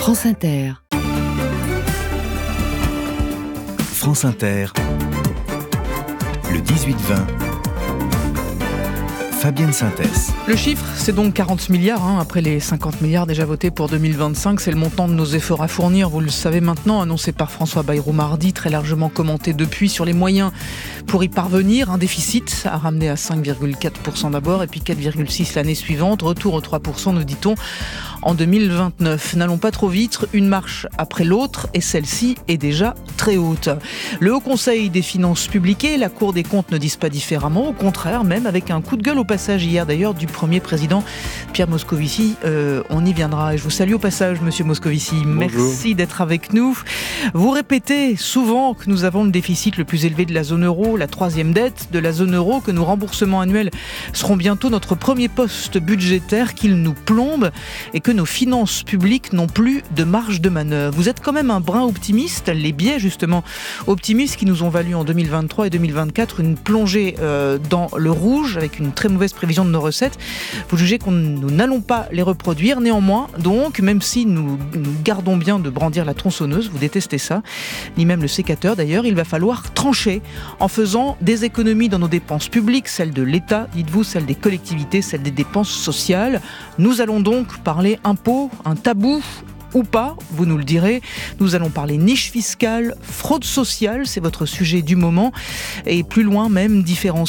France Inter. France Inter, le 18-20, Fabienne Synthès. Le chiffre, c'est donc 40 milliards, après les 50 milliards déjà votés pour 2025. C'est le montant de nos efforts à fournir, vous le savez maintenant, annoncé par François Bayrou mardi, très largement commenté depuis sur les moyens pour y parvenir. Un déficit à ramener à 5,4% d'abord et puis 4,6% l'année suivante. Retour aux 3%, nous dit-on, en 2029. N'allons pas trop vite, une marche après l'autre et celle-ci est déjà très haute. Le Haut Conseil des finances publiques et la Cour des comptes ne disent pas différemment, au contraire, même avec un coup de gueule au passage hier d'ailleurs du premier président Pierre Moscovici. On y viendra et je vous salue au passage, monsieur Moscovici. Bonjour. Merci d'être avec nous. Vous répétez souvent que nous avons le déficit le plus élevé de la zone euro, la troisième dette de la zone euro, que nos remboursements annuels seront bientôt notre premier poste budgétaire, qu'ils nous plombent et que nos finances publiques n'ont plus de marge de manœuvre. Vous êtes quand même un brin optimiste, les biais justement optimistes qui nous ont valu en 2023 et 2024 une plongée dans le rouge avec une très mauvaise prévision de nos recettes. Vous jugez que nous n'allons pas les reproduire. Néanmoins, donc, même si nous gardons bien de brandir la tronçonneuse, vous détestez ça, ni même le sécateur d'ailleurs, il va falloir trancher en faisant des économies dans nos dépenses publiques, celles de l'État, dites-vous, celles des collectivités, celles des dépenses sociales. Nous allons donc parler impôts, un tabou ou pas, vous nous le direz. Nous allons parler niche fiscale, fraude sociale, c'est votre sujet du moment, et plus loin même,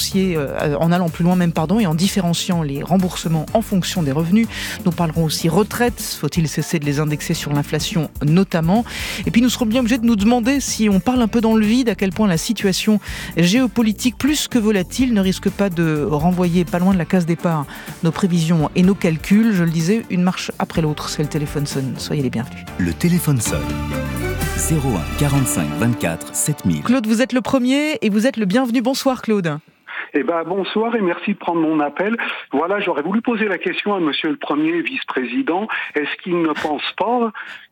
en allant plus loin même, et en différenciant les remboursements en fonction des revenus. Nous parlerons aussi retraite, faut-il cesser de les indexer sur l'inflation notamment. Et puis nous serons bien obligés de nous demander si on parle un peu dans le vide, à quel point la situation géopolitique plus que volatile ne risque pas de renvoyer pas loin de la case départ nos prévisions et nos calculs. Je le disais, une marche après l'autre, c'est le téléphone sonne. Soyez les bienvenus. Le téléphone sonne. 01 45 24 7000. Claude, vous êtes le premier et vous êtes le bienvenu. Bonsoir Claude. Bonsoir et merci de prendre mon appel. Voilà, j'aurais voulu poser la question à monsieur le premier vice-président. Est-ce qu'il ne pense pas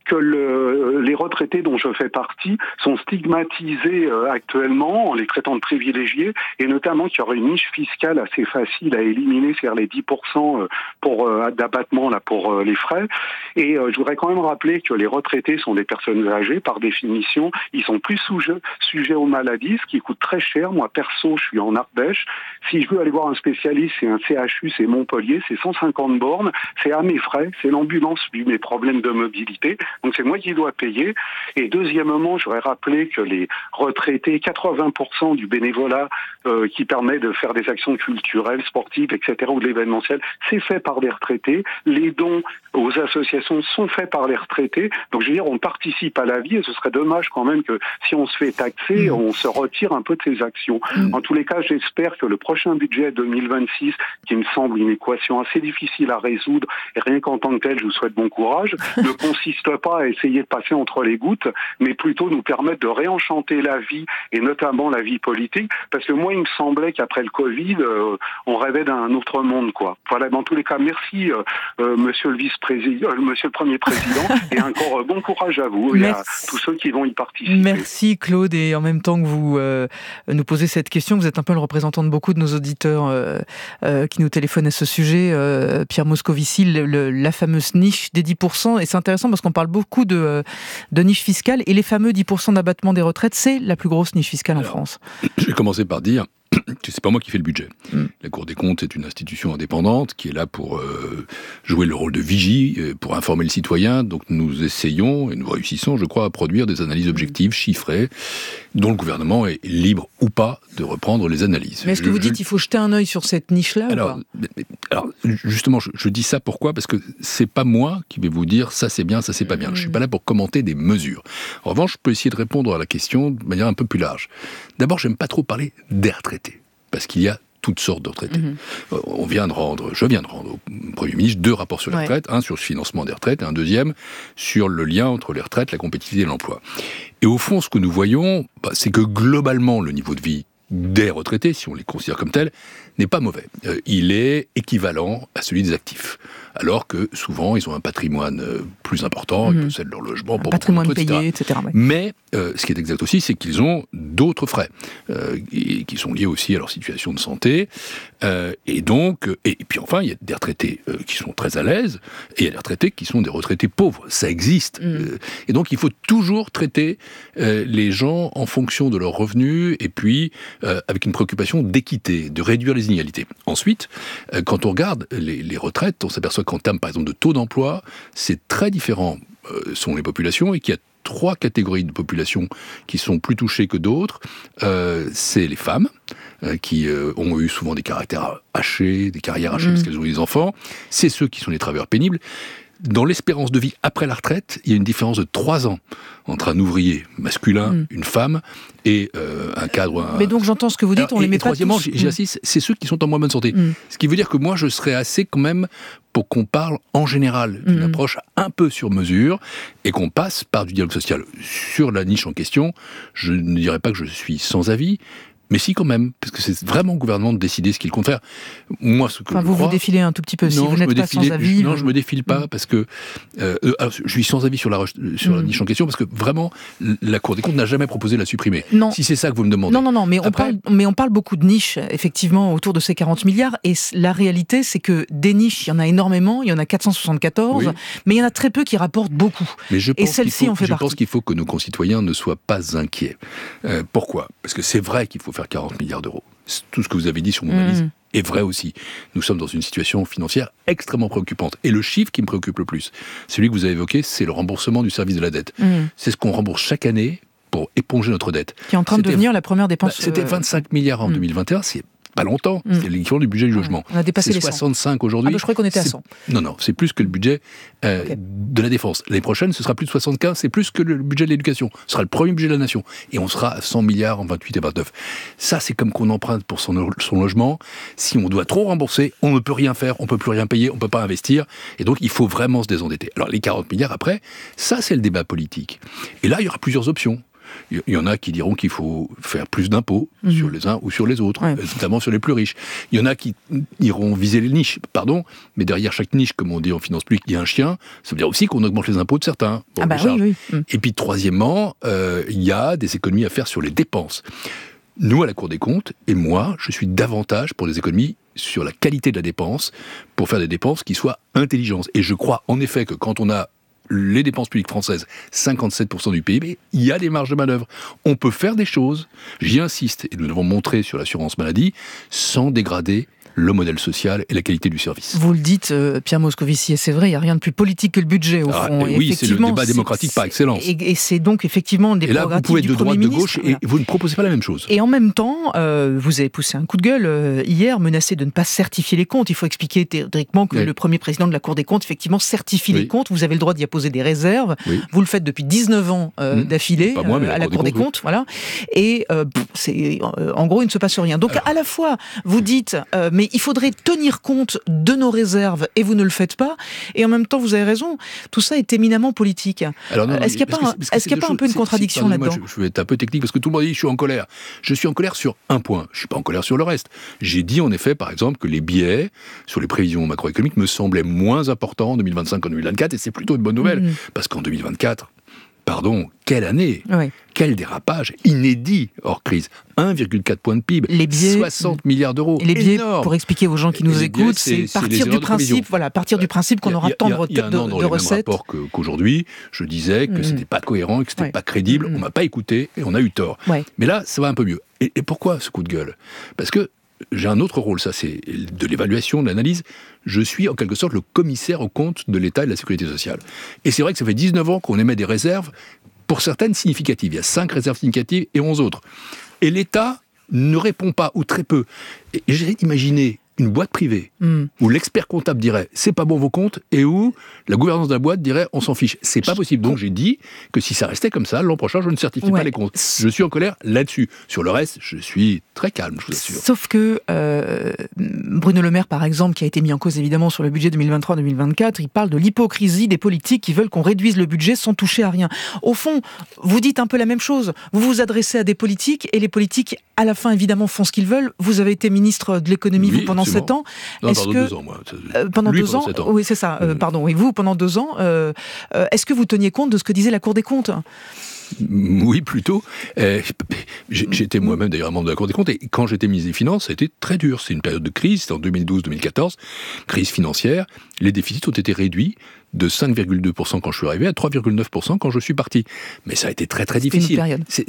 que les retraités dont je fais partie sont stigmatisés actuellement en les traitant de privilégiés et notamment qu'il y aurait une niche fiscale assez facile à éliminer, c'est-à-dire les 10% d'abattement là pour les frais. Et je voudrais quand même rappeler que les retraités sont des personnes âgées par définition. Ils sont plus sujets aux maladies, ce qui coûte très cher. Moi perso, je suis en Ardèche. Si je veux aller voir un spécialiste, c'est un CHU, c'est Montpellier, c'est 150 bornes, c'est à mes frais, c'est l'ambulance vu mes problèmes de mobilité. Donc c'est moi qui dois payer. Et deuxièmement, j'aurais rappelé que les retraités, 80% du bénévolat qui permet de faire des actions culturelles, sportives, etc., ou de l'événementiel, c'est fait par des retraités. Les dons aux associations sont faits par les retraités. Donc je veux dire, on participe à la vie et ce serait dommage quand même que si on se fait taxer, on se retire un peu de ces actions. En tous les cas, j'espère que le prochain budget 2026, qui me semble une équation assez difficile à résoudre, et rien qu'en tant que tel, je vous souhaite bon courage, ne consiste pas à essayer de passer entre les gouttes, mais plutôt nous permettre de réenchanter la vie, et notamment la vie politique, parce que moi, il me semblait qu'après le Covid, on rêvait d'un autre monde, quoi. Voilà, dans tous les cas, merci, monsieur le vice-président, monsieur le premier président, et encore bon courage à vous et à tous ceux qui vont y participer. Merci Claude, et en même temps que vous nous posez cette question, vous êtes un peu le représentant de beaucoup de nos auditeurs qui nous téléphonent à ce sujet. Pierre Moscovici, la fameuse niche des 10%, et c'est intéressant parce qu'on parle beaucoup de niche fiscale, et les fameux 10% d'abattement des retraites, c'est la plus grosse niche fiscale en France. Je vais commencer par dire que c'est pas moi qui fais le budget. La Cour des comptes est une institution indépendante qui est là pour jouer le rôle de vigie, pour informer le citoyen. Donc nous essayons, et nous réussissons, je crois, à produire des analyses objectives, chiffrées, dont le gouvernement est libre ou pas de reprendre les analyses. Mais est-ce que vous dites qu'il faut jeter un œil sur cette niche-là alors justement, je dis ça pourquoi ? Parce que c'est pas moi qui vais vous dire ça c'est bien, ça c'est pas bien. Je suis pas là pour commenter des mesures. En revanche, je peux essayer de répondre à la question de manière un peu plus large. D'abord, j'aime pas trop parler des retraités, parce qu'il y a toutes sortes de retraités. Je viens de rendre au Premier ministre 2 rapports sur les retraites, un sur le financement des retraites et un deuxième sur le lien entre les retraites, la compétitivité et l'emploi. Et au fond, ce que nous voyons, c'est que globalement, le niveau de vie des retraités, si on les considère comme tels, n'est pas mauvais. Il est équivalent à celui des actifs. Alors que souvent, ils ont un patrimoine plus important, ils possèdent leur logement, un patrimoine payé, etc. Mais ce qui est exact aussi, c'est qu'ils ont d'autres frais qui sont liés aussi à leur situation de santé. Et donc, et puis enfin, il y a des retraités qui sont très à l'aise, et il y a des retraités qui sont des retraités pauvres. Ça existe. Et donc, il faut toujours traiter les gens en fonction de leurs revenus, et puis avec une préoccupation d'équité, de réduire les inégalités. Ensuite, quand on regarde les retraites, on s'aperçoit qu'en termes, par exemple, de taux d'emploi, c'est très différent selon les populations, et qu'il y a 3 catégories de population qui sont plus touchées que d'autres. C'est les femmes, qui ont eu souvent des caractères hachés, des carrières hachées parce qu'elles ont eu des enfants. C'est ceux qui sont les travailleurs pénibles. Dans l'espérance de vie après la retraite, il y a une différence de 3 ans entre un ouvrier masculin, une femme, et un cadre... Mais donc j'entends ce que vous dites, on les met pas tous. Troisièmement, j'insiste, c'est ceux qui sont en moins bonne santé. Ce qui veut dire que moi, je serais assez quand même pour qu'on parle en général d'une approche un peu sur mesure, et qu'on passe par du dialogue social. Sur la niche en question, je ne dirais pas que je suis sans avis, mais si quand même, parce que c'est vraiment au gouvernement de décider ce qu'il compte faire. Moi, ce que je vous crois, vous défilez un tout petit peu, si non, vous n'êtes pas sans avis. Non, je me défile pas, parce que alors, je suis sans avis sur la niche en question, parce que vraiment, la Cour des comptes n'a jamais proposé de la supprimer. Non. Si c'est ça que vous me demandez. Non, mais on parle beaucoup de niches, effectivement, autour de ces 40 milliards, et la réalité, c'est que des niches, il y en a énormément, il y en a 474, mais il y en a très peu qui rapportent beaucoup. Mais et celle-ci en fait partie. Je pense qu'il faut que nos concitoyens ne soient pas inquiets. Pourquoi ? Parce que c'est vrai qu'il faut faire 40 milliards d'euros. Tout ce que vous avez dit sur mon analyse est vrai aussi. Nous sommes dans une situation financière extrêmement préoccupante. Et le chiffre qui me préoccupe le plus, celui que vous avez évoqué, c'est le remboursement du service de la dette. C'est ce qu'on rembourse chaque année pour éponger notre dette. Qui est en train de devenir la première dépense. C'était 25 milliards en 2021, c'est pas longtemps, c'est l'équivalent du budget du logement. On a dépassé les 65 aujourd'hui. Je croyais qu'on était à 100. Non, c'est plus que le budget de la défense. L'année prochaine, ce sera plus de 75, c'est plus que le budget de l'éducation. Ce sera le premier budget de la nation. Et on sera à 100 milliards en 28 et 29. Ça, c'est comme qu'on emprunte pour son logement. Si on doit trop rembourser, on ne peut rien faire, on ne peut plus rien payer, on ne peut pas investir. Et donc, il faut vraiment se désendetter. Alors, les 40 milliards après, ça, c'est le débat politique. Et là, il y aura plusieurs options. Il y en a qui diront qu'il faut faire plus d'impôts sur les uns ou sur les autres, notamment sur les plus riches. Il y en a qui iront viser les niches, mais derrière chaque niche, comme on dit en finance publique, il y a un chien. Ça veut dire aussi qu'on augmente les impôts de certains. Oui. Et puis troisièmement, il y a des économies à faire sur les dépenses. Nous, à la Cour des comptes, et moi, je suis davantage pour des économies sur la qualité de la dépense, pour faire des dépenses qui soient intelligentes. Et je crois en effet que quand on a les dépenses publiques françaises, 57% du PIB, il y a des marges de manœuvre. On peut faire des choses, j'y insiste, et nous l'avons montré sur l'assurance maladie, sans dégrader le modèle social et la qualité du service. Vous le dites, Pierre Moscovici, et c'est vrai, il n'y a rien de plus politique que le budget, au fond. Oui, c'est le débat démocratique par excellence. Et c'est donc effectivement des prérogatives du Premier ministre. Vous pouvez être de droite, de gauche, et vous ne proposez pas la même chose. Et en même temps, vous avez poussé un coup de gueule hier, menacé de ne pas certifier les comptes. Il faut expliquer théoriquement que le premier président de la Cour des comptes, effectivement, certifie les comptes. Vous avez le droit d'y apposer des réserves. Vous le faites depuis 19 ans d'affilée à la Cour des comptes. Voilà. Et en gros, il ne se passe rien. Donc, à la fois, vous dites, mais il faudrait tenir compte de nos réserves et vous ne le faites pas. Et en même temps, vous avez raison, tout ça est éminemment politique. Alors non, est-ce qu'il n'y a pas un peu une contradiction là-dedans ? Je vais être un peu technique parce que tout le monde dit je suis en colère. Je suis en colère sur un point. Je ne suis pas en colère sur le reste. J'ai dit en effet, par exemple, que les biais sur les prévisions macroéconomiques me semblaient moins importants en 2025 qu'en 2024 et c'est plutôt une bonne nouvelle parce qu'en 2024, quelle année, quel dérapage inédit hors crise. 1,4 point de PIB, les biais, 60 milliards d'euros. Les biais, pour expliquer aux gens qui nous écoutent, c'est partir du principe qu'on aura tant de recettes. Il y a un an dans les mêmes rapports qu'aujourd'hui, je disais que c'était pas cohérent et que c'était pas crédible. On m'a pas écouté et on a eu tort. Mais là, ça va un peu mieux. Et pourquoi ce coup de gueule ? Parce que j'ai un autre rôle, ça c'est de l'évaluation, de l'analyse. Je suis en quelque sorte le commissaire aux comptes de l'État et de la Sécurité sociale. Et c'est vrai que ça fait 19 ans qu'on émet des réserves, pour certaines significatives. Il y a 5 réserves significatives et 11 autres. Et l'État ne répond pas, ou très peu. Et j'ai imaginé une boîte privée où l'expert comptable dirait c'est pas bon vos comptes et où la gouvernance de la boîte dirait on s'en fiche. C'est pas possible. Donc j'ai dit que si ça restait comme ça, l'an prochain je ne certifie pas les comptes. Je suis en colère là-dessus. Sur le reste, je suis très calme, je vous assure. Sauf que Bruno Le Maire, par exemple, qui a été mis en cause évidemment sur le budget 2023-2024, il parle de l'hypocrisie des politiques qui veulent qu'on réduise le budget sans toucher à rien. Au fond, vous dites un peu la même chose. Vous vous adressez à des politiques et les politiques, à la fin, évidemment, font ce qu'ils veulent. Vous avez été ministre de l'économie, vous, pendant 7 ans. Non, pendant 2 ans, moi. Pendant 2 ans, oui, c'est ça. Pardon. Et vous, pendant 2 ans, est-ce que vous teniez compte de ce que disait la Cour des comptes ? Oui, plutôt. J'étais moi-même d'ailleurs membre de la Cour des comptes, et quand j'étais ministre des Finances, ça a été très dur. C'est une période de crise, c'était en 2012-2014, crise financière. Les déficits ont été réduits de 5,2% quand je suis arrivé à 3,9% quand je suis parti. Mais ça a été très très difficile.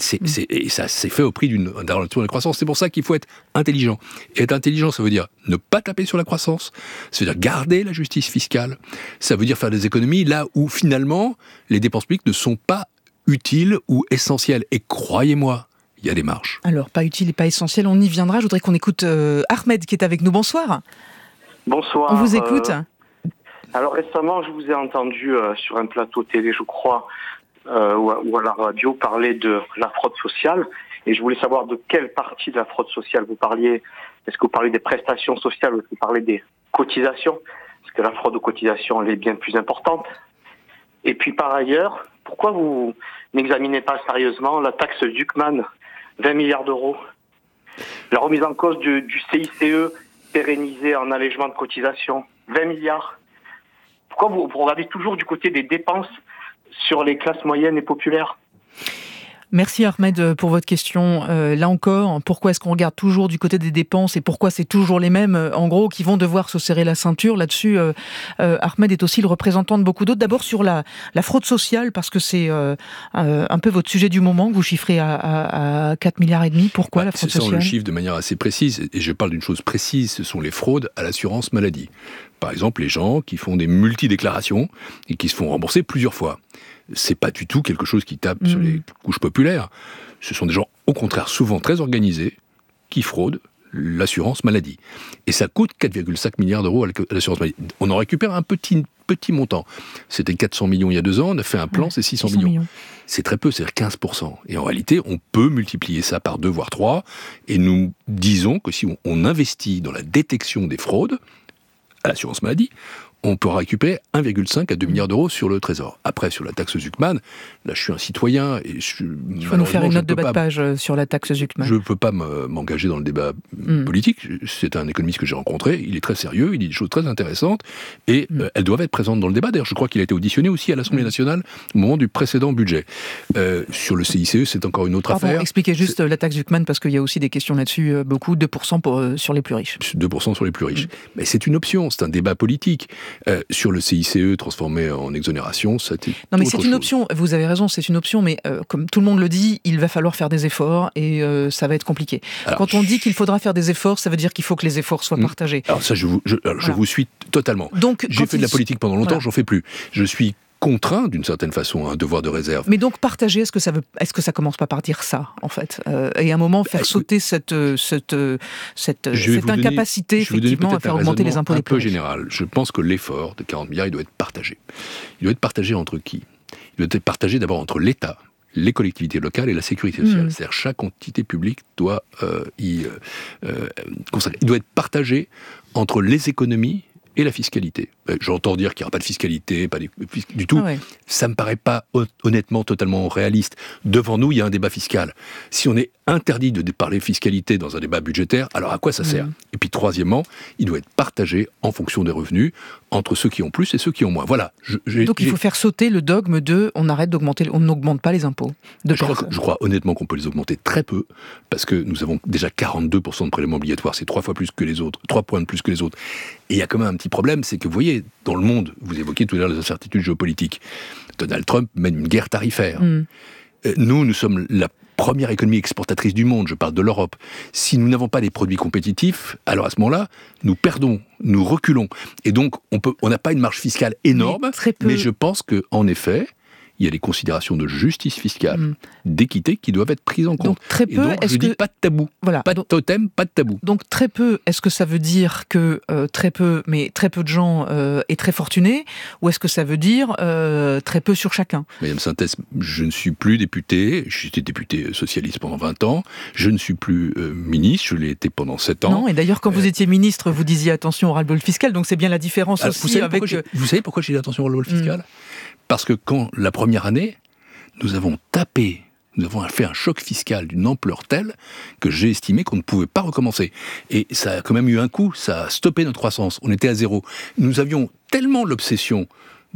Et ça s'est fait au prix d'un retour de la croissance. C'est pour ça qu'il faut être intelligent. Et être intelligent, ça veut dire ne pas taper sur la croissance, ça veut dire garder la justice fiscale, ça veut dire faire des économies là où finalement les dépenses publiques ne sont pas utiles ou essentielles. Et croyez-moi, il y a des marges. Alors, pas utile et pas essentiel, on y viendra. Je voudrais qu'on écoute Ahmed qui est avec nous. Bonsoir. Bonsoir. On vous écoute. Alors récemment, je vous ai entendu sur un plateau télé, je crois, ou à la radio, parler de la fraude sociale. Et je voulais savoir de quelle partie de la fraude sociale vous parliez. Est-ce que vous parlez des prestations sociales ou est-ce que vous parlez des cotisations ? Parce que la fraude aux cotisations, elle est bien plus importante. Et puis par ailleurs, pourquoi vous n'examinez pas sérieusement la taxe Zuckman, 20 milliards d'euros ? La remise en cause du CICE pérennisé en allègement de cotisations, 20 milliards. Pourquoi vous regardez toujours du côté des dépenses sur les classes moyennes et populaires ? Merci Ahmed pour votre question. Là encore, pourquoi est-ce qu'on regarde toujours du côté des dépenses et pourquoi c'est toujours les mêmes, en gros, qui vont devoir se serrer la ceinture ? Là-dessus, Ahmed est aussi le représentant de beaucoup d'autres. D'abord sur la fraude sociale, parce que c'est un peu votre sujet du moment, que vous chiffrez à 4,5 milliards. Pourquoi la fraude sociale ? On le chiffre de manière assez précise, et je parle d'une chose précise, ce sont les fraudes à l'assurance maladie. Par exemple, les gens qui font des multidéclarations et qui se font rembourser plusieurs fois. C'est pas du tout quelque chose qui tape sur les couches populaires. Ce sont des gens, au contraire, souvent très organisés, qui fraudent l'assurance maladie. Et ça coûte 4,5 milliards d'euros à l'assurance maladie. On en récupère un petit montant. C'était 400 millions il y a 2 ans, on a fait un plan, c'est 600 millions. C'est très peu, c'est-à-dire 15%. Et en réalité, on peut multiplier ça par 2, voire 3, et nous disons que si on investit dans la détection des fraudes à l'assurance maladie, on peut récupérer 1,5 à 2 milliards d'euros sur le Trésor. Après, sur la taxe Zuckman, là je suis un citoyen et il faut nous faire une note de bas de page sur la taxe Zuckman. Je ne peux pas m'engager dans le débat politique. C'est un économiste que j'ai rencontré, il est très sérieux, il dit des choses très intéressantes et elles doivent être présentes dans le débat. D'ailleurs, je crois qu'il a été auditionné aussi à l'Assemblée nationale au moment du précédent budget. Sur le CICE, c'est encore une autre affaire. Expliquez juste la taxe Zuckman parce qu'il y a aussi des questions là-dessus, beaucoup, 2% sur les plus riches. 2% sur les plus riches. Mais c'est une option, c'est un débat politique. Sur le CICE transformé en exonération, ça a été non mais c'est une option, vous avez raison, c'est une option, mais comme tout le monde le dit, il va falloir faire des efforts et ça va être compliqué. Alors, quand on dit qu'il faudra faire des efforts, ça veut dire qu'il faut que les efforts soient partagés. Alors ça, je vous suis totalement. Donc, j'ai fait de la politique pendant longtemps, j'en fais plus. Je suis contraint, d'une certaine façon, à un devoir de réserve. Mais donc partager, est-ce que ça commence pas par dire ça, en fait, et à un moment faire sauter cette incapacité, effectivement, à faire augmenter les impôts des plus riches. Un peu général. Je pense que l'effort de 40 milliards, il doit être partagé. Il doit être partagé entre qui ? Il doit être partagé d'abord entre l'État, les collectivités locales et la sécurité sociale. C'est-à-dire chaque entité publique doit consacrer. Il doit être partagé entre les économies et la fiscalité. J'entends dire qu'il n'y aura pas de fiscalité, pas du tout. Ouais. Ça me paraît pas honnêtement totalement réaliste. Devant nous, il y a un débat fiscal. Si on est interdit de parler fiscalité dans un débat budgétaire, alors à quoi ça sert ? Et puis troisièmement, il doit être partagé en fonction des revenus entre ceux qui ont plus et ceux qui ont moins. Voilà. Donc il faut faire sauter le dogme de on n'augmente pas les impôts. Je crois honnêtement qu'on peut les augmenter très peu, parce que nous avons déjà 42% de prélèvements obligatoires, c'est 3 fois plus que les autres, 3 points de plus que les autres. Et il y a quand même un petit problème, c'est que vous voyez, dans le monde, vous évoquiez tout à l'heure les incertitudes géopolitiques, Donald Trump mène une guerre tarifaire. Nous sommes la première économie exportatrice du monde, je parle de l'Europe. Si nous n'avons pas des produits compétitifs, alors à ce moment-là, nous perdons, nous reculons. Et donc, on n'a pas une marge fiscale énorme, mais je pense qu'en effet, il y a des considérations de justice fiscale, d'équité qui doivent être prises en compte. Donc très peu, et donc, je dis pas de tabou, pas de totem, pas de tabou. Donc très peu, est-ce que ça veut dire que très peu de gens est très fortunés, ou est-ce que ça veut dire très peu sur chacun ? Madame Sintès, je ne suis plus député, j'étais député socialiste pendant 20 ans, je ne suis plus ministre, je l'ai été pendant 7 ans. Non, et d'ailleurs quand vous étiez ministre, vous disiez attention au ras-le-bol fiscal, donc c'est bien la différence aussi avec... Vous savez pourquoi j'ai dit attention au ras-le-bol fiscal ? Parce que quand, la première année, nous avons fait un choc fiscal d'une ampleur telle que j'ai estimé qu'on ne pouvait pas recommencer. Et ça a quand même eu un coup, ça a stoppé notre croissance. On était à 0. Nous avions tellement l'obsession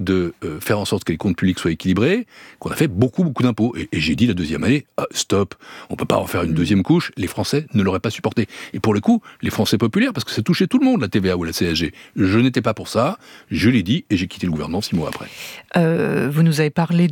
de faire en sorte que les comptes publics soient équilibrés, qu'on a fait beaucoup d'impôts. Et j'ai dit la deuxième année, stop, on ne peut pas en faire une deuxième couche, les Français ne l'auraient pas supporté. Et pour le coup, les Français populaires, parce que ça touchait tout le monde, la TVA ou la CSG, je n'étais pas pour ça, je l'ai dit, et j'ai quitté le gouvernement 6 mois après. Vous nous avez parlé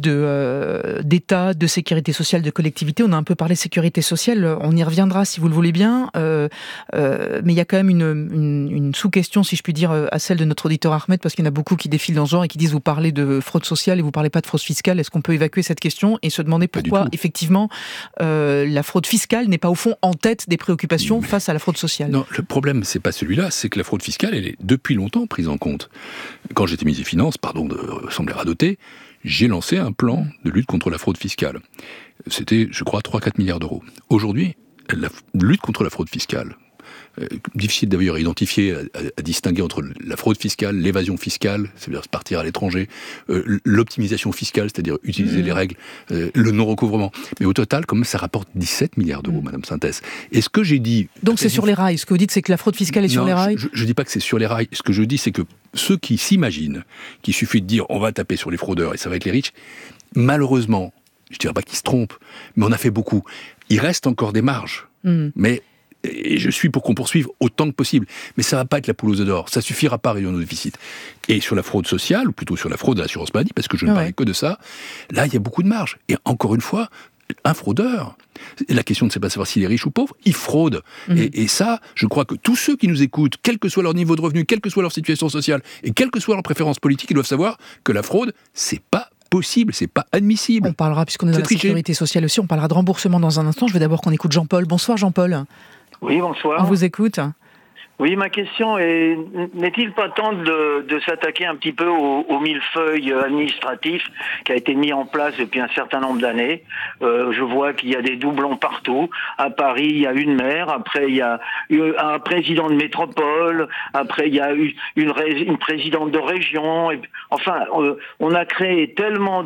d'État, de sécurité sociale, de collectivité, on a un peu parlé de sécurité sociale, on y reviendra si vous le voulez bien, mais il y a quand même une sous-question, si je puis dire, à celle de notre auditeur Ahmed, parce qu'il y en a beaucoup qui défilent dans ce genre et qui disent vous parlez de fraude sociale et vous parlez pas de fraude fiscale. Est-ce qu'on peut évacuer cette question et se demander pourquoi, effectivement, la fraude fiscale n'est pas au fond en tête des préoccupations face à la fraude sociale? Non, le problème, c'est pas celui-là, c'est que la fraude fiscale, elle est depuis longtemps prise en compte. Quand j'étais ministre des Finances, pardon de sembler radoter, j'ai lancé un plan de lutte contre la fraude fiscale. C'était, je crois, 3-4 milliards d'euros. Aujourd'hui, la lutte contre la fraude fiscale, difficile d'ailleurs à identifier, à distinguer entre la fraude fiscale, l'évasion fiscale, c'est-à-dire partir à l'étranger, l'optimisation fiscale, c'est-à-dire utiliser les règles, le non-recouvrement. Mais au total, comme ça rapporte 17 milliards d'euros, Madame Sintès. Et ce que j'ai dit... Donc c'est sur les rails. Ce que vous dites, c'est que la fraude fiscale est sur les rails? Je ne dis pas que c'est sur les rails. Ce que je dis, c'est que ceux qui s'imaginent qu'il suffit de dire on va taper sur les fraudeurs et ça va être les riches, malheureusement, je ne dirais pas qu'ils se trompent, mais on a fait beaucoup. Il reste encore des marges. Mais... Et je suis pour qu'on poursuive autant que possible. Mais ça ne va pas être la poule aux œufs d'or. Ça ne suffira pas à réduire nos déficits. Et sur la fraude sociale, ou plutôt sur la fraude à l'assurance maladie, parce que je ne parlais que de ça, là, il y a beaucoup de marge. Et encore une fois, un fraudeur, la question ne c'est pas savoir s'il est riche ou pauvre, il fraude. Et ça, je crois que tous ceux qui nous écoutent, quel que soit leur niveau de revenu, quelle que soit leur situation sociale, et quelle que soit leur préférence politique, ils doivent savoir que la fraude, c'est pas possible, c'est pas admissible. On parlera, puisqu'on est dans la sécurité sociale aussi, on parlera de remboursement dans un instant. Je veux d'abord qu'on écoute Jean-Paul. Bonsoir Jean-Paul. Oui, bonsoir. On vous écoute. Oui, ma question est, n'est-il pas temps de s'attaquer un petit peu au millefeuille administratif qui a été mis en place depuis un certain nombre d'années? Je vois qu'il y a des doublons partout. À Paris, il y a une maire, après il y a un président de métropole, après il y a une présidente de région. Et, enfin, on a créé tellement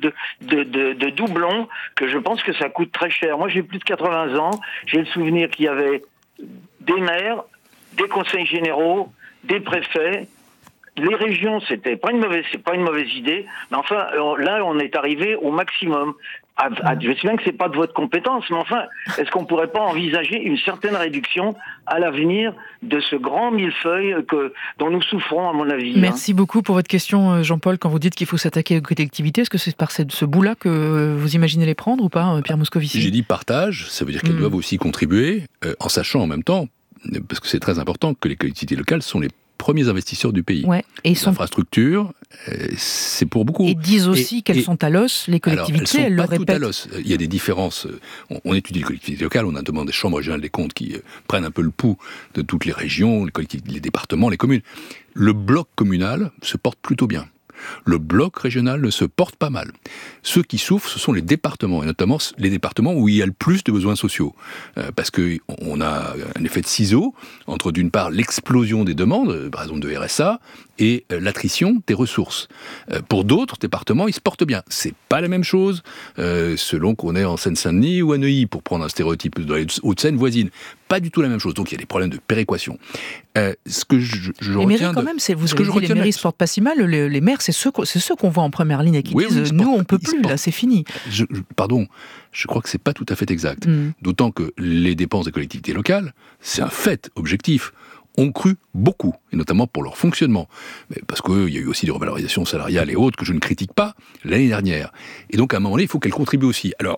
de doublons que je pense que ça coûte très cher. Moi, j'ai plus de 80 ans. J'ai le souvenir qu'il y avait des maires, des conseils généraux, des préfets. Les régions, c'est pas une mauvaise idée, mais enfin, là, on est arrivé au maximum. Je sais bien que c'est pas de votre compétence, mais enfin, est-ce qu'on pourrait pas envisager une certaine réduction à l'avenir de ce grand millefeuille dont nous souffrons, à mon avis? Merci beaucoup pour votre question, Jean-Paul. Quand vous dites qu'il faut s'attaquer aux collectivités, est-ce que c'est par ce bout-là que vous imaginez les prendre ou pas, Pierre Moscovici? J'ai dit partage, ça veut dire qu'elles doivent aussi contribuer, en sachant en même temps, parce que c'est très important, que les collectivités locales sont les premiers investisseurs du pays. Ouais, et les infrastructures, c'est pour beaucoup. Et disent aussi qu'elles sont à l'os, les collectivités, alors, elles le répètent. Toutes à répètent. l'os. Il y a des différences. On étudie les collectivités locales, on a demandé des chambres régionales des comptes qui prennent un peu le pouls de toutes les régions, les départements, les communes. Le bloc communal se porte plutôt bien. Le bloc régional ne se porte pas mal. Ceux qui souffrent, ce sont les départements, et notamment les départements où il y a le plus de besoins sociaux. Parce qu'on a un effet de ciseau entre, d'une part, l'explosion des demandes, par exemple de RSA, et l'attrition des ressources. Pour d'autres départements, ils se portent bien. C'est pas la même chose selon qu'on est en Seine-Saint-Denis ou à Neuilly, pour prendre un stéréotype dans les Hauts-de-Seine voisines. Pas du tout la même chose. Donc il y a des problèmes de péréquation. Ce que je les retiens mairies, quand même, vous avez dit, les mairies se portent pas si mal. Les maires, c'est ceux qu'on voit en première ligne et qui disent nous, on peut plus, là, c'est fini. Pardon, je crois que c'est pas tout à fait exact. D'autant que les dépenses des collectivités locales, c'est un fait objectif, ont cru beaucoup, et notamment pour leur fonctionnement. Mais parce qu'il y a eu aussi des revalorisations salariales et autres que je ne critique pas l'année dernière. Et donc, à un moment donné, il faut qu'elles contribuent aussi. Alors,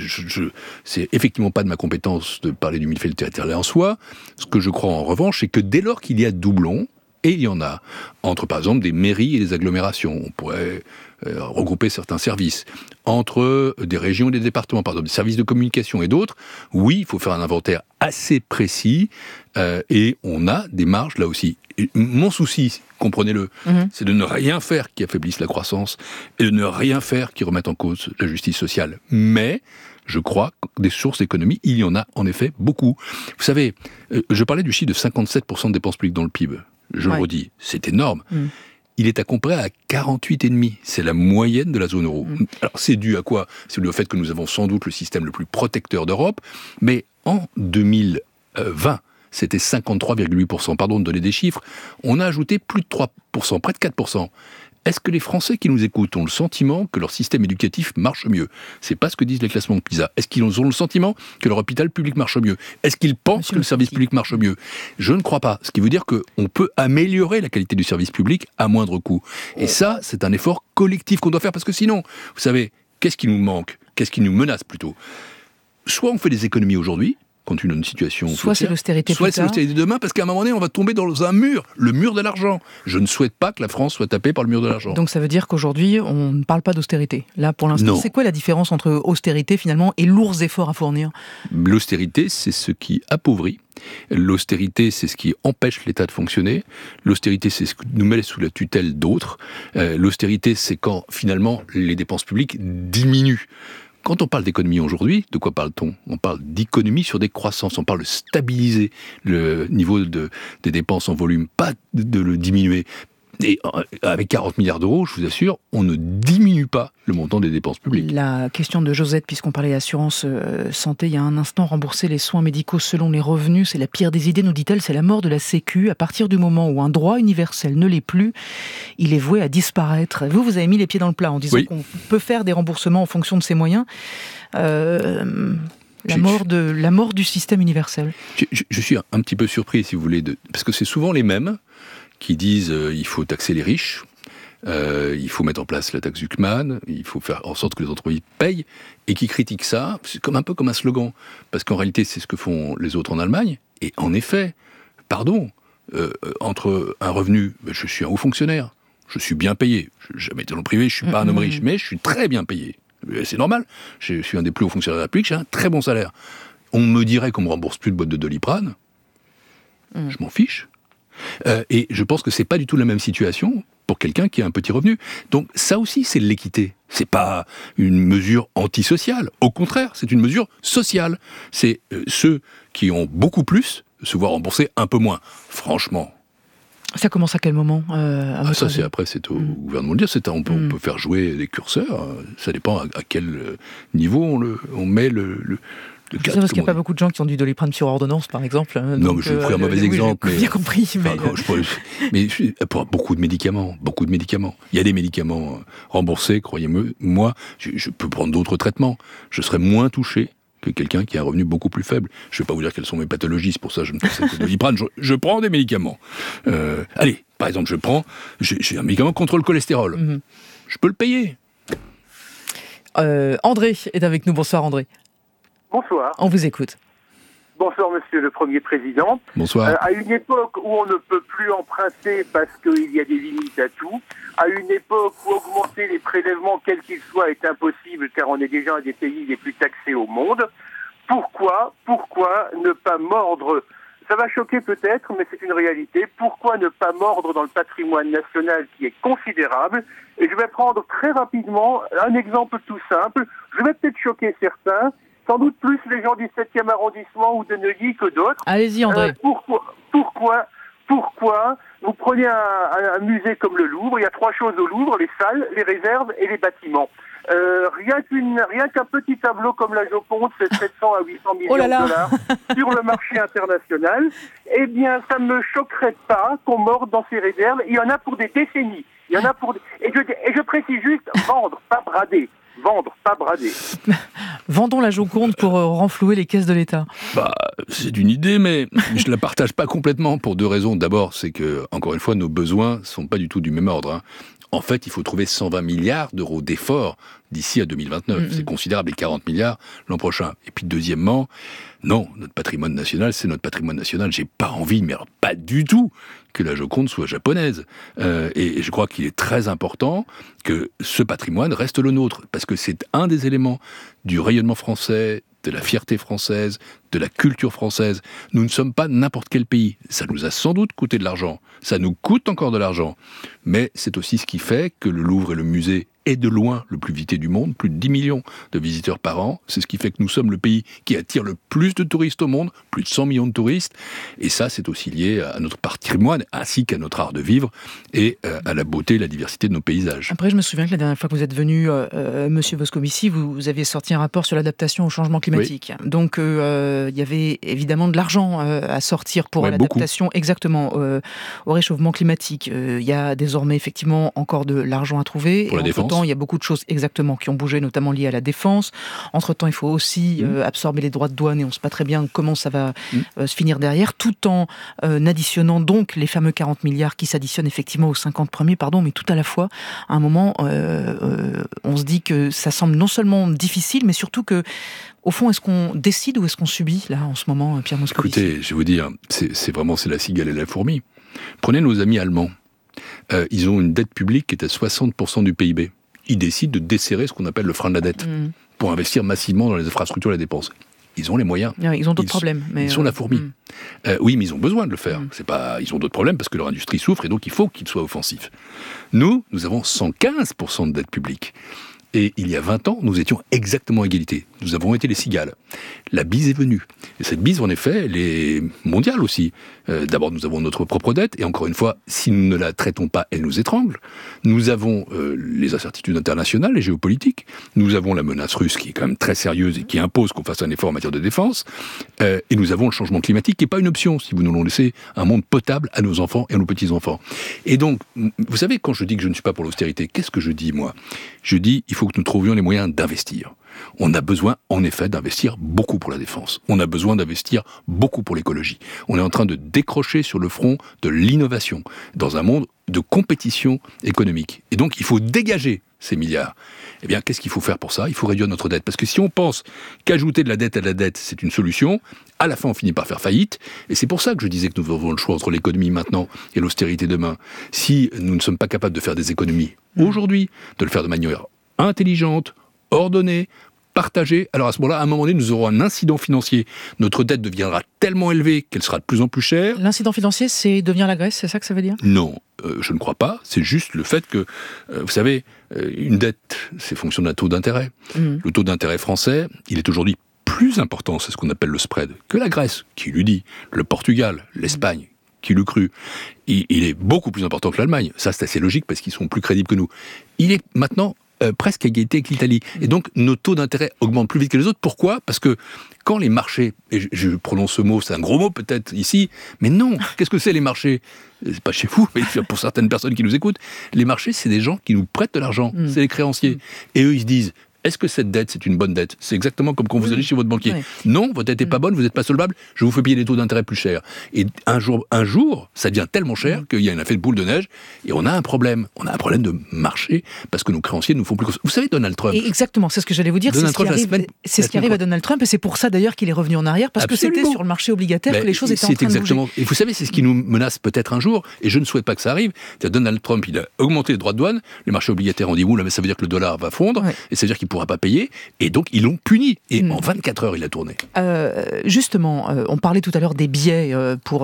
c'est effectivement pas de ma compétence de parler du millefeuille territorial en soi. Ce que je crois en revanche, c'est que dès lors qu'il y a doublons, et il y en a, entre par exemple des mairies et des agglomérations, on pourrait regrouper certains services, entre des régions et des départements, par exemple des services de communication et d'autres, oui, il faut faire un inventaire assez précis, et on a des marges là aussi. Et mon souci, comprenez-le, c'est de ne rien faire qui affaiblisse la croissance, et de ne rien faire qui remette en cause la justice sociale. Mais je crois que des sources d'économie, il y en a en effet beaucoup. Vous savez, je parlais du chiffre de 57% de dépenses publiques dans le PIB. Je le redis, c'est énorme. Il est à comparer à 48,5. C'est la moyenne de la zone euro. Alors c'est dû à quoi? C'est dû au fait que nous avons sans doute le système le plus protecteur d'Europe, mais en 2020, c'était 53,8%. Pardon de donner des chiffres. On a ajouté plus de 3%, près de 4%. Est-ce que les Français qui nous écoutent ont le sentiment que leur système éducatif marche mieux ? C'est pas ce que disent les classements de PISA. Est-ce qu'ils ont le sentiment que leur hôpital public marche mieux ? Est-ce qu'ils pensent que le service public marche mieux ? Je ne crois pas. Ce qui veut dire qu'on peut améliorer la qualité du service public à moindre coût. Et ça, c'est un effort collectif qu'on doit faire, parce que sinon, vous savez, qu'est-ce qui nous manque ? Qu'est-ce qui nous menace plutôt ? Soit on fait des économies aujourd'hui, compte tenu d'une situation soit c'est l'austérité soit c'est l'austérité demain, parce qu'à un moment donné, on va tomber dans un mur, le mur de l'argent. Je ne souhaite pas que la France soit tapée par le mur de l'argent. Donc ça veut dire qu'aujourd'hui, on ne parle pas d'austérité. Là, pour l'instant, c'est quoi la différence entre austérité, finalement, et lourds efforts à fournir ? L'austérité, c'est ce qui appauvrit. L'austérité, c'est ce qui empêche l'État de fonctionner. L'austérité, c'est ce qui nous met sous la tutelle d'autres. L'austérité, c'est quand, finalement, les dépenses publiques diminuent. Quand on parle d'économie aujourd'hui, de quoi parle-t-on ? On parle d'économie sur des croissances, on parle de stabiliser le niveau des dépenses en volume, pas de le diminuer. Et avec 40 milliards d'euros, je vous assure, on ne diminue pas le montant des dépenses publiques. La question de Josette, puisqu'on parlait assurance santé il y a un instant, rembourser les soins médicaux selon les revenus, c'est la pire des idées, nous dit-elle, c'est la mort de la Sécu. À partir du moment où un droit universel ne l'est plus, il est voué à disparaître. Vous avez mis les pieds dans le plat en disant qu'on peut faire des remboursements en fonction de ses moyens. La mort du système universel. Je suis un petit peu surpris, si vous voulez, parce que c'est souvent les mêmes qui disent il faut taxer les riches, il faut mettre en place la taxe Zuckman, il faut faire en sorte que les entreprises payent, et qui critiquent ça, c'est un peu comme un slogan, parce qu'en réalité c'est ce que font les autres en Allemagne, et en effet, entre un revenu, je suis un haut fonctionnaire, je suis bien payé, je n'ai jamais été dans le privé, je ne suis pas un homme riche, mais je suis très bien payé, c'est normal, je suis un des plus hauts fonctionnaires de la République, j'ai un très bon salaire. On me dirait qu'on ne me rembourse plus de boîte de Doliprane, je m'en fiche. Et je pense que c'est pas du tout la même situation pour quelqu'un qui a un petit revenu. Donc ça aussi, c'est l'équité. C'est pas une mesure antisociale. Au contraire, c'est une mesure sociale. C'est ceux qui ont beaucoup plus se voir rembourser un peu moins. Franchement. Ça commence à quel moment c'est au gouvernement de le dire. On peut faire jouer des curseurs. Ça dépend à quel niveau on met le parce qu'il n'y a pas beaucoup de gens qui ont du Doliprane sur ordonnance, par exemple. Non, mais je vous ferai un mauvais exemple. J'ai bien compris. Mais pour beaucoup de médicaments. Il y a des médicaments remboursés, croyez-moi. Je peux prendre d'autres traitements. Je serai moins touché que quelqu'un qui a un revenu beaucoup plus faible. Je ne vais pas vous dire quelles sont mes pathologies, c'est pour ça que je ne possède que de Doliprane. Je prends des médicaments. Allez, par exemple, j'ai un médicament contre le cholestérol. Je peux le payer. André est avec nous. Bonsoir, André. Bonsoir. On vous écoute. Bonsoir, monsieur le Premier Président. Bonsoir. À une époque où on ne peut plus emprunter parce qu'il y a des limites à tout, à une époque où augmenter les prélèvements, quels qu'ils soient, est impossible car on est déjà un des pays les plus taxés au monde, pourquoi ne pas mordre ? Ça va choquer peut-être, mais c'est une réalité. Pourquoi ne pas mordre dans le patrimoine national qui est considérable ? Et je vais prendre très rapidement un exemple tout simple. Je vais peut-être choquer certains, sans doute plus les gens du 7e arrondissement ou de Neuilly que d'autres. Allez-y, André. Pourquoi vous prenez un musée comme le Louvre, il y a 3 choses au Louvre, les salles, les réserves et les bâtiments. Rien qu'un petit tableau comme la Joconde, c'est 700 à 800 millions de dollars sur le marché international. Eh bien, ça ne me choquerait pas qu'on morde dans ces réserves. Il y en a pour des décennies. Et je précise juste, vendre, pas brader. Vendre, pas brader. Vendons la Joconde pour renflouer les caisses de l'État. C'est une idée, mais je ne la partage pas complètement pour 2 raisons. D'abord, c'est que, encore une fois, nos besoins ne sont pas du tout du même ordre. En fait, il faut trouver 120 milliards d'euros d'efforts d'ici à 2029. C'est considérable, et 40 milliards l'an prochain. Et puis, deuxièmement, non, notre patrimoine national, c'est notre patrimoine national. J'ai pas envie, mais alors pas du tout, que la Joconde soit japonaise. Et je crois qu'il est très important que ce patrimoine reste le nôtre, parce que c'est un des éléments du rayonnement français, de la fierté française, de la culture française. Nous ne sommes pas n'importe quel pays. Ça nous a sans doute coûté de l'argent. Ça nous coûte encore de l'argent. Mais c'est aussi ce qui fait que le Louvre est le musée est de loin le plus visité du monde, plus de 10 millions de visiteurs par an. C'est ce qui fait que nous sommes le pays qui attire le plus de touristes au monde, plus de 100 millions de touristes. Et ça, c'est aussi lié à notre patrimoine, ainsi qu'à notre art de vivre et à la beauté et la diversité de nos paysages. Après, je me souviens que la dernière fois que vous êtes venu, Monsieur Moscovici, vous aviez sorti un rapport sur l'adaptation au changement climatique. Oui. Donc, il y avait évidemment de l'argent à sortir pour l'adaptation exactement au réchauffement climatique. Il y a désormais effectivement encore de l'argent à trouver. Pour la défense. Entre-temps, il y a beaucoup de choses exactement qui ont bougé, notamment liées à la défense. Entre-temps, il faut aussi absorber les droits de douane et on ne sait pas très bien comment ça va se finir derrière, tout en additionnant donc les fameux 40 milliards qui s'additionnent effectivement aux 50 premiers, mais tout à la fois. À un moment, on se dit que ça semble non seulement difficile, mais surtout que, au fond, est-ce qu'on décide ou est-ce qu'on subit, là, en ce moment, Pierre Moscovici ? Écoutez, je vais vous dire, c'est la cigale et la fourmi. Prenez nos amis allemands. Ils ont une dette publique qui est à 60% du PIB. Ils décident de desserrer ce qu'on appelle le frein de la dette pour investir massivement dans les infrastructures et la dépense. Ils ont les moyens. Ils ont d'autres problèmes. Ils sont la fourmi. Oui, mais ils ont besoin de le faire. Ils ont d'autres problèmes parce que leur industrie souffre et donc il faut qu'ils soient offensifs. Nous avons 115% de dette publique. Et il y a 20 ans, nous étions exactement à égalité. Nous avons été les cigales. La bise est venue. Et cette bise, en effet, elle est mondiale aussi. D'abord, nous avons notre propre dette. Et encore une fois, si nous ne la traitons pas, elle nous étrangle. Nous avons les incertitudes internationales et géopolitiques. Nous avons la menace russe qui est quand même très sérieuse et qui impose qu'on fasse un effort en matière de défense. Et nous avons le changement climatique qui n'est pas une option si nous voulons laisser un monde potable à nos enfants et à nos petits-enfants. Et donc, vous savez, quand je dis que je ne suis pas pour l'austérité, qu'est-ce que je dis, moi ? Je dis, il faut que nous trouvions les moyens d'investir. On a besoin, en effet, d'investir beaucoup pour la défense. On a besoin d'investir beaucoup pour l'écologie. On est en train de décrocher sur le front de l'innovation dans un monde de compétition économique. Et donc, il faut dégager ces milliards. Eh bien, qu'est-ce qu'il faut faire pour ça ? Il faut réduire notre dette. Parce que si on pense qu'ajouter de la dette à la dette, c'est une solution, à la fin, on finit par faire faillite. Et c'est pour ça que je disais que nous avons le choix entre l'économie maintenant et l'austérité demain. Si nous ne sommes pas capables de faire des économies aujourd'hui, de le faire de manière intelligente, ordonnée, partagée, alors à ce moment-là, à un moment donné, nous aurons un incident financier. Notre dette deviendra tellement élevée qu'elle sera de plus en plus chère. L'incident financier, c'est devenir la Grèce, c'est ça que ça veut dire ? Non, je ne crois pas. C'est juste le fait que, vous savez, une dette, c'est fonction d'un taux d'intérêt. Le taux d'intérêt français, il est aujourd'hui plus important, c'est ce qu'on appelle le spread, que la Grèce, qui l'eût dit, le Portugal, l'Espagne, qui l'eût cru. Il est beaucoup plus important que l'Allemagne. Ça, c'est assez logique parce qu'ils sont plus crédibles que nous. Il est maintenant presque à égalité avec l'Italie. Et donc, nos taux d'intérêt augmentent plus vite que les autres. Pourquoi ? Parce que quand les marchés, et je prononce ce mot, c'est un gros mot peut-être ici, mais non, qu'est-ce que c'est les marchés ? C'est pas chez vous, mais pour certaines personnes qui nous écoutent, les marchés, c'est des gens qui nous prêtent de l'argent, c'est les créanciers. Et eux, ils se disent, est-ce que cette dette, c'est une bonne dette ? C'est exactement comme quand vous allez chez votre banquier. Oui. Non, votre dette n'est pas bonne, vous n'êtes pas solvable, je vous fais payer des taux d'intérêt plus chers. Et un jour, ça devient tellement cher qu'il y a un effet de boule de neige et on a un problème. On a un problème de marché parce que nos créanciers nous font plus... Vous savez, Donald Trump... Et exactement, c'est ce que j'allais vous dire. C'est ce qui arrive à Donald Trump et c'est pour ça d'ailleurs qu'il est revenu en arrière parce que c'était sur le marché obligataire que les choses étaient en train de bouger. Et vous savez, c'est ce qui nous menace peut-être un jour et je ne souhaite pas que ça arrive. Donald Trump, il a augmenté les droits de douane, les marchés obligataires ont dit, oula, mais ça veut dire que le dollar va fondre et ça veut dire qu'il ne pourra pas payer. Et donc, ils l'ont puni. Et en 24 heures, il a tourné. Justement, on parlait tout à l'heure des biais pour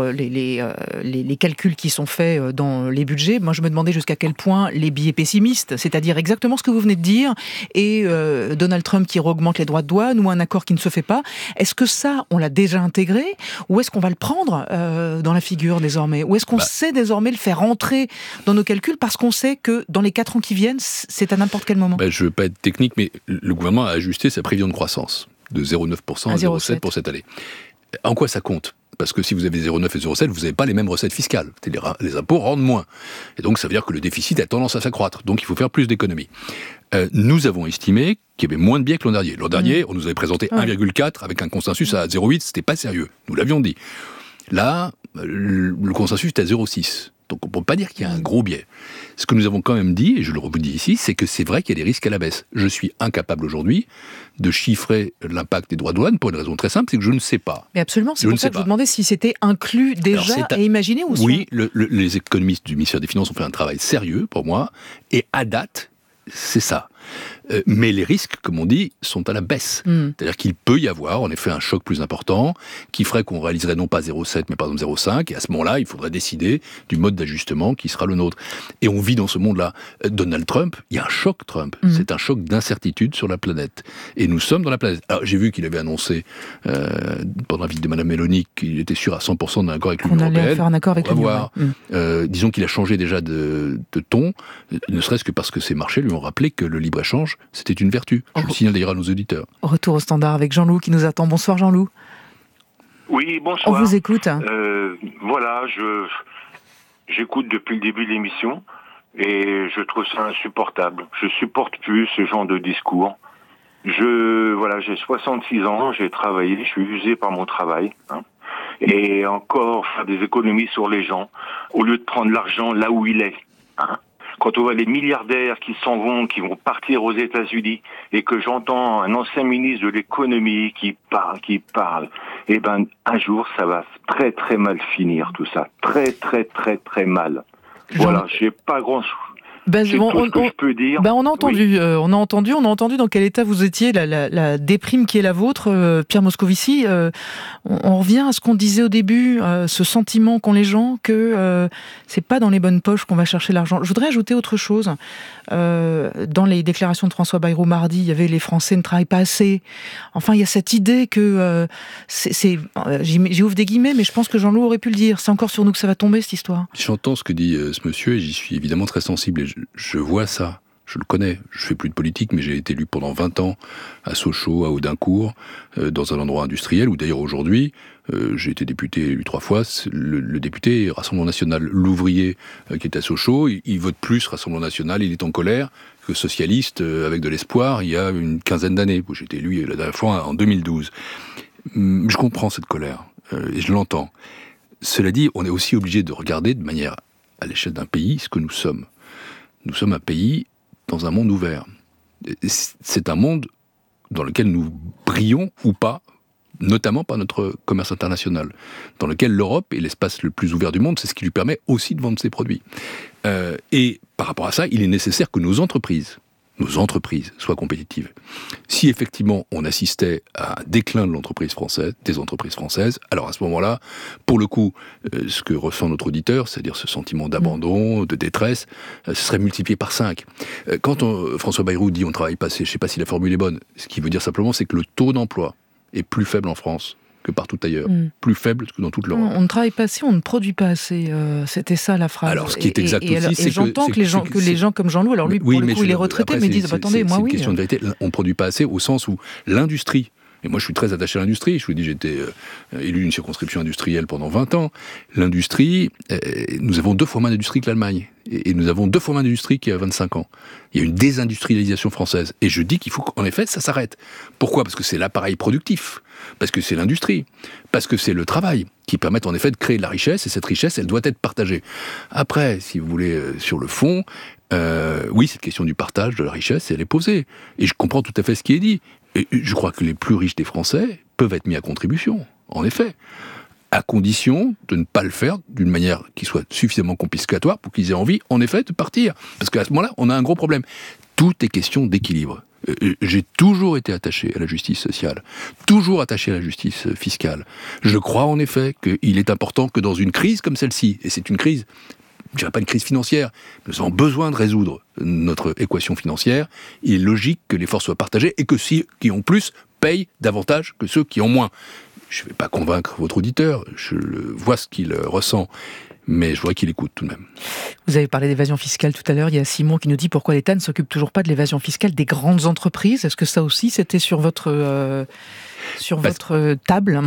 les calculs qui sont faits dans les budgets. Moi, je me demandais jusqu'à quel point les biais pessimistes, c'est-à-dire exactement ce que vous venez de dire, et Donald Trump qui augmente les droits de douane ou un accord qui ne se fait pas, est-ce que ça, on l'a déjà intégré ou est-ce qu'on va le prendre dans la figure désormais ? Ou est-ce qu'on sait désormais le faire rentrer dans nos calculs parce qu'on sait que dans les 4 ans qui viennent, c'est à n'importe quel moment ? Je ne veux pas être technique, mais le gouvernement a ajusté sa prévision de croissance de 0,9% à 0,7% pour cette année. En quoi ça compte ? Parce que si vous avez 0,9 et 0,7, vous n'avez pas les mêmes recettes fiscales. Les impôts rendent moins. Et donc ça veut dire que le déficit a tendance à s'accroître. Donc il faut faire plus d'économies. Nous avons estimé qu'il y avait moins de biais que l'an dernier. L'an dernier, on nous avait présenté 1,4 avec un consensus à 0,8. C'était pas sérieux. Nous l'avions dit. Là, le consensus est à 0,6. Donc on ne peut pas dire qu'il y a un gros biais. Ce que nous avons quand même dit, et je le redis ici, c'est que c'est vrai qu'il y a des risques à la baisse. Je suis incapable aujourd'hui de chiffrer l'impact des droits de douane pour une raison très simple, c'est que je ne sais pas. Mais absolument, c'est pour ça que je vous demandais si c'était inclus déjà et imaginé ou oui, les économistes du ministère des Finances ont fait un travail sérieux pour moi, et à date, c'est ça. Mais les risques, comme on dit, sont à la baisse. C'est-à-dire qu'il peut y avoir, en effet, un choc plus important qui ferait qu'on réaliserait non pas 0,7, mais par exemple 0,5. Et à ce moment-là, il faudrait décider du mode d'ajustement qui sera le nôtre. Et on vit dans ce monde-là. Donald Trump, il y a un choc Trump. C'est un choc d'incertitude sur la planète. Et nous sommes dans la planète. Alors, j'ai vu qu'il avait annoncé, pendant la visite de Mme Meloni, qu'il était sûr à 100% d'un accord avec l'Union européenne. On allait faire un accord avec l'Union européenne. Disons qu'il a changé déjà de ton, ne serait-ce que parce que ces marchés lui ont rappelé que le libre-échange, c'était une vertu. Je le signale d'ailleurs à nos auditeurs. Retour au standard avec Jean-Loup qui nous attend. Bonsoir Jean-Loup. Oui, bonsoir. On vous écoute. Voilà, j'écoute depuis le début de l'émission et je trouve ça insupportable. Je supporte plus ce genre de discours. J'ai 66 ans, j'ai travaillé, je suis usé par mon travail. Et encore faire des économies sur les gens, au lieu de prendre l'argent là où il est. Quand on voit les milliardaires qui s'en vont, qui vont partir aux États-Unis, et que j'entends un ancien ministre de l'économie qui parle, un jour ça va très très mal finir tout ça. Très très très très mal. Voilà, j'ai pas grand-chose. C'est tout ce que je peux dire. On a entendu dans quel état vous étiez, la déprime qui est la vôtre, Pierre Moscovici. On revient à ce qu'on disait au début, ce sentiment qu'ont les gens que c'est pas dans les bonnes poches qu'on va chercher l'argent. Je voudrais ajouter autre chose. Dans les déclarations de François Bayrou mardi, il y avait les Français ne travaillent pas assez. Enfin, il y a cette idée que j'y ouvre des guillemets, mais je pense que Jean-Loup aurait pu le dire. C'est encore sur nous que ça va tomber, cette histoire. J'entends ce que dit ce monsieur et j'y suis évidemment très sensible. Et je vois ça, je le connais. Je fais plus de politique, mais j'ai été élu pendant 20 ans à Sochaux, à Audincourt, dans un endroit industriel où d'ailleurs aujourd'hui, j'ai été député élu 3 fois, le député est Rassemblement National. L'ouvrier qui est à Sochaux, il vote plus Rassemblement National, il est en colère que socialiste avec de l'espoir il y a une quinzaine d'années. J'ai été élu la dernière fois en 2012. Je comprends cette colère, et je l'entends. Cela dit, on est aussi obligé de regarder de manière à l'échelle d'un pays ce que nous sommes. Nous sommes un pays dans un monde ouvert. C'est un monde dans lequel nous brillons ou pas, notamment par notre commerce international, dans lequel l'Europe est l'espace le plus ouvert du monde, c'est ce qui lui permet aussi de vendre ses produits. Et par rapport à ça, il est nécessaire que nos entreprises soient compétitives. Si effectivement on assistait à un déclin de des entreprises françaises, alors à ce moment-là, pour le coup, ce que ressent notre auditeur, c'est-à-dire ce sentiment d'abandon, de détresse, ce serait multiplié par 5. Quand François Bayrou dit on ne travaille pas assez, je ne sais pas si la formule est bonne, ce qui veut dire simplement c'est que le taux d'emploi est plus faible en France que partout ailleurs, plus faible que dans toute l'Europe. On ne travaille pas assez, on ne produit pas assez. C'était ça la phrase. Alors, ce qui est exact aussi, c'est que... j'entends que les gens comme Jean-Loup, alors lui, pour le coup, il est retraité, mais disent, attendez, moi, oui. C'est une question de vérité. On ne produit pas assez au sens où l'industrie, et moi je suis très attaché à l'industrie, je vous dis, j'étais élu d'une circonscription industrielle pendant 20 ans. L'industrie, nous avons 2 fois moins d'industrie que l'Allemagne. Et nous avons 2 fois moins d'industrie qu'il y a 25 ans. Il y a une désindustrialisation française. Et je dis qu'il faut qu'en effet, ça s'arrête. Pourquoi ? Parce que c'est l'appareil productif. Parce que c'est l'industrie. Parce que c'est le travail qui permettent en effet de créer de la richesse. Et cette richesse, elle doit être partagée. Après, si vous voulez, sur le fond, oui, cette question du partage de la richesse, elle est posée. Et je comprends tout à fait ce qui est dit. Et je crois que les plus riches des Français peuvent être mis à contribution, en effet, à condition de ne pas le faire d'une manière qui soit suffisamment confiscatoire pour qu'ils aient envie, en effet, de partir. Parce qu'à ce moment-là, on a un gros problème. Tout est question d'équilibre. J'ai toujours été attaché à la justice sociale, toujours attaché à la justice fiscale. Je crois, en effet, qu'il est important que dans une crise comme celle-ci, et c'est une crise, je dirais pas une crise financière, nous avons besoin de résoudre notre équation financière, il est logique que l'effort soit partagé et que ceux qui ont plus payent davantage que ceux qui ont moins. Je ne vais pas convaincre votre auditeur, je vois ce qu'il ressent, mais je vois qu'il écoute tout de même. Vous avez parlé d'évasion fiscale tout à l'heure, il y a Simon qui nous dit pourquoi l'État ne s'occupe toujours pas de l'évasion fiscale des grandes entreprises. Est-ce que ça aussi c'était sur votre table?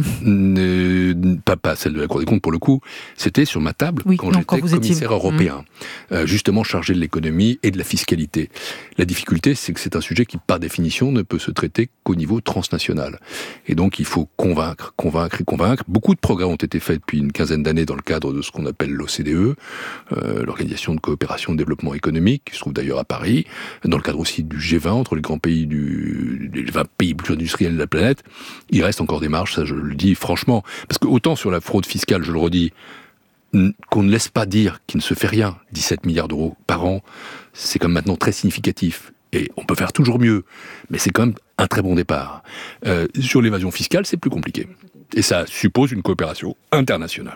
Pas celle de la Cour des comptes pour le coup, c'était sur ma table quand j'étais commissaire européen, justement chargé de l'économie et de la fiscalité. La difficulté, c'est que c'est un sujet qui, par définition, ne peut se traiter qu'au niveau transnational. Et donc, il faut convaincre. Beaucoup de progrès ont été faits depuis une quinzaine d'années dans le cadre de ce qu'on appelle l'OCDE, l'Organisation de coopération et de développement économique, qui se trouve d'ailleurs à Paris, dans le cadre aussi du G20, entre les grands pays les 20 pays plus industriels de la planète. Il reste encore des marges, ça je le dis franchement. Parce que autant sur la fraude fiscale, je le redis, qu'on ne laisse pas dire qu'il ne se fait rien, 17 milliards d'euros par an, c'est comme maintenant très significatif. Et on peut faire toujours mieux, mais c'est quand même un très bon départ. Sur l'évasion fiscale, c'est plus compliqué. Et ça suppose une coopération internationale.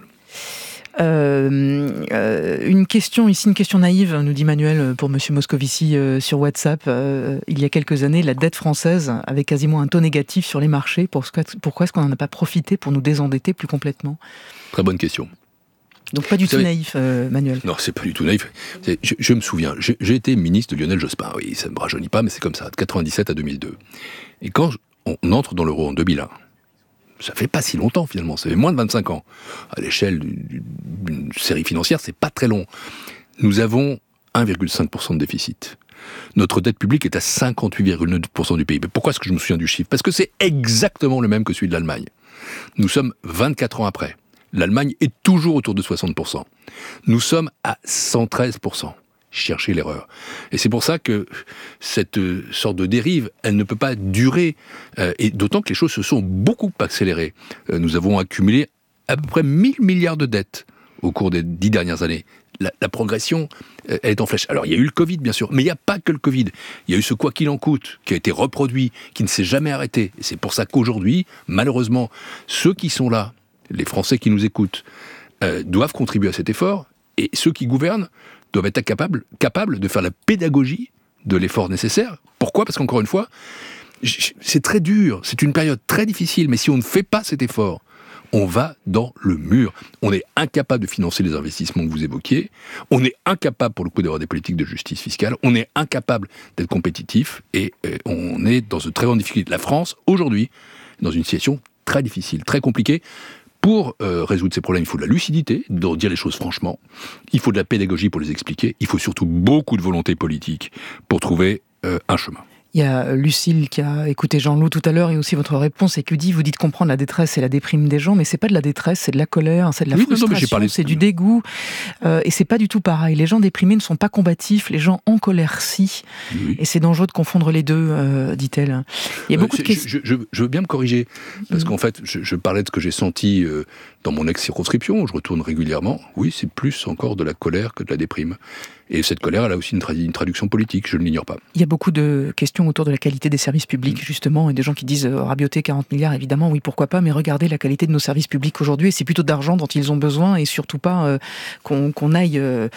Une question naïve, nous dit Manuel pour Monsieur Moscovici sur WhatsApp. Il y a quelques années, la dette française avait quasiment un taux négatif sur les marchés. Pourquoi est-ce qu'on n'en a pas profité pour nous désendetter plus complètement ? Très bonne question. Donc pas du tout naïf, Manuel. Non, c'est pas du tout naïf. Je me souviens, j'ai été ministre de Lionel Jospin. Oui, ça ne me rajeunit pas, mais c'est comme ça, de 97 à 2002. Et quand on entre dans l'euro en 2001, ça fait pas si longtemps finalement, ça fait moins de 25 ans. À l'échelle d'une série financière, c'est pas très long. Nous avons 1,5% de déficit. Notre dette publique est à 58,9% du PIB. Pourquoi est-ce que je me souviens du chiffre ? Parce que c'est exactement le même que celui de l'Allemagne. Nous sommes 24 ans après. L'Allemagne est toujours autour de 60%. Nous sommes à 113%. Cherchez l'erreur. Et c'est pour ça que cette sorte de dérive, elle ne peut pas durer, et d'autant que les choses se sont beaucoup accélérées. Nous avons accumulé à peu près 1000 milliards de dettes au cours des 10 dernières années. La progression, elle est en flèche. Alors, il y a eu le Covid, bien sûr, mais il n'y a pas que le Covid. Il y a eu ce quoi qu'il en coûte, qui a été reproduit, qui ne s'est jamais arrêté. Et c'est pour ça qu'aujourd'hui, malheureusement, ceux qui sont là, les Français qui nous écoutent, doivent contribuer à cet effort, et ceux qui gouvernent doivent être capables de faire la pédagogie de l'effort nécessaire. Pourquoi ? Parce qu'encore une fois, c'est très dur, c'est une période très difficile, mais si on ne fait pas cet effort, on va dans le mur. On est incapable de financer les investissements que vous évoquiez, on est incapable pour le coup d'avoir des politiques de justice fiscale, on est incapable d'être compétitif, et on est dans de très grandes difficultés. La France, aujourd'hui, est dans une situation très difficile, très compliquée. Pour résoudre ces problèmes, il faut de la lucidité, de dire les choses franchement. Il faut de la pédagogie pour les expliquer. Il faut surtout beaucoup de volonté politique pour trouver un chemin. Il y a Lucille qui a écouté Jean-Loup tout à l'heure et aussi votre réponse et qui dit, vous dites comprendre la détresse et la déprime des gens, mais c'est pas de la détresse, c'est de la colère, c'est de la frustration, c'est du dégoût, et c'est pas du tout pareil. Les gens déprimés ne sont pas combatifs, les gens en colère si, et c'est dangereux de confondre les deux, dit-elle. Il y a beaucoup de questions. Je veux bien me corriger, parce qu'en fait, je parlais de ce que j'ai senti dans mon ex-circonscription, où je retourne régulièrement. Oui, c'est plus encore de la colère que de la déprime. Et cette colère, elle a aussi une traduction politique, je ne l'ignore pas. Il y a beaucoup de questions autour de la qualité des services publics, justement, et des gens qui disent rabioter 40 milliards, évidemment, oui, pourquoi pas, mais regardez la qualité de nos services publics aujourd'hui, et c'est plutôt d'argent dont ils ont besoin, et surtout pas qu'on aille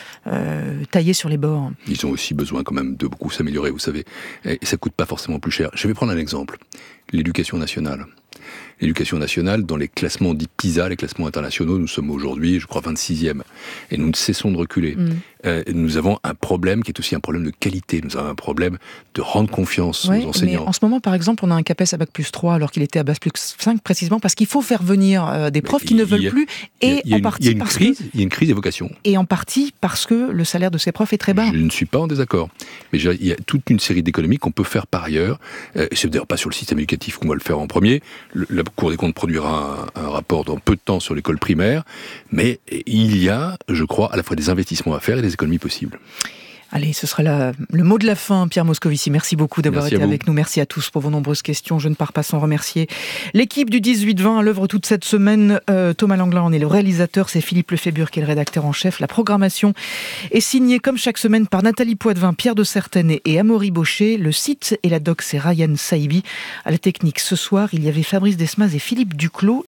tailler sur les bords. Ils ont aussi besoin quand même de beaucoup s'améliorer, vous savez, et ça coûte pas forcément plus cher. Je vais prendre un exemple, l'éducation nationale. L'éducation nationale, dans les classements dits PISA, les classements internationaux, nous sommes aujourd'hui, je crois, 26e. Et nous ne cessons de reculer. Nous avons un problème qui est aussi un problème de qualité. Nous avons un problème de rendre confiance aux enseignants. Mais en ce moment, par exemple, on a un CAPES à Bac+3 alors qu'il était à Bac+5 précisément parce qu'il faut faire venir des profs qui ne veulent plus. Et en partie parce il y a une crise des vocations. Et en partie parce que le salaire de ces profs est très bas. Je ne suis pas en désaccord. Mais il y a toute une série d'économies qu'on peut faire par ailleurs. C'est d'ailleurs pas sur le système éducatif qu'on va le faire en premier. La Cour des comptes produira un rapport dans peu de temps sur l'école primaire. Mais il y a, je crois, à la fois des investissements à faire et des économies possibles. Allez, ce sera le mot de la fin, Pierre Moscovici. Merci beaucoup d'avoir été avec nous. Merci à tous pour vos nombreuses questions. Je ne pars pas sans remercier l'équipe du 18-20 à l'œuvre toute cette semaine. Thomas Langlin en est le réalisateur, c'est Philippe Lefébure qui est le rédacteur en chef. La programmation est signée comme chaque semaine par Nathalie Poitvin, Pierre de Sertène et Amaury Baucher. Le site et la doc, c'est Ryan Saibi. À la technique ce soir, il y avait Fabrice Desmas et Philippe Duclos.